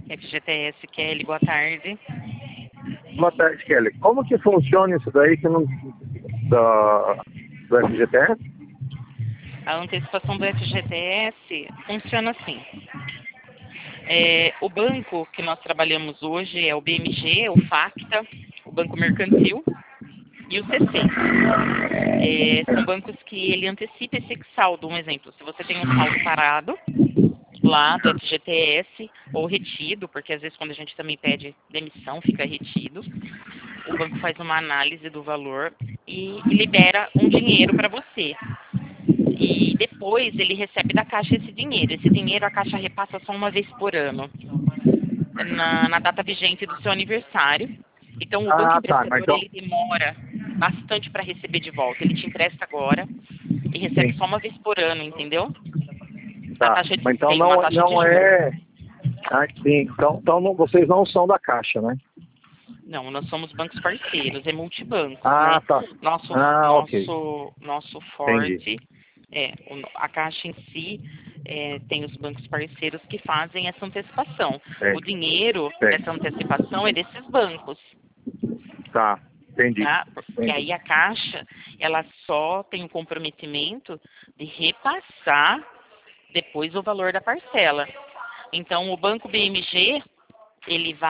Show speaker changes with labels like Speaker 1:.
Speaker 1: FGTS, Kelly, boa tarde.
Speaker 2: Boa tarde, Kelly. Como que funciona isso daí que não, do FGTS?
Speaker 1: A antecipação do FGTS funciona assim. O banco que nós trabalhamos hoje é o BMG, o Facta, o Banco Mercantil e o C6. São bancos que ele antecipa esse saldo. Um exemplo, se você tem um saldo parado lá do FGTS ou retido, porque às vezes quando a gente também pede demissão fica retido, o banco faz uma análise do valor e libera um dinheiro para você. E depois ele recebe da Caixa esse dinheiro. Esse dinheiro a Caixa repassa só uma vez por ano, na data vigente do seu aniversário. Então o banco
Speaker 2: Tá, mas
Speaker 1: emprestador
Speaker 2: então,
Speaker 1: ele demora bastante para receber de volta. Ele te empresta agora e recebe
Speaker 2: sim,
Speaker 1: só uma vez por ano, entendeu? A
Speaker 2: tá.
Speaker 1: taxa de
Speaker 2: Mas então
Speaker 1: tem uma taxa de
Speaker 2: não
Speaker 1: juros.
Speaker 2: é. Sim. Então vocês não são da Caixa, né?
Speaker 1: Não, nós somos bancos parceiros, é multibancos, né?
Speaker 2: Tá.
Speaker 1: Nosso,
Speaker 2: Ok.
Speaker 1: nosso, nosso
Speaker 2: Entendi.
Speaker 1: forte a Caixa em si tem os bancos parceiros que fazem essa antecipação. O
Speaker 2: Certo.
Speaker 1: dinheiro
Speaker 2: Certo.
Speaker 1: dessa antecipação é desses bancos,
Speaker 2: Tá. Entendi.
Speaker 1: tá? Porque aí a Caixa, ela só tem o comprometimento de repassar depois o valor da parcela. Então, o Banco BMG, ele vai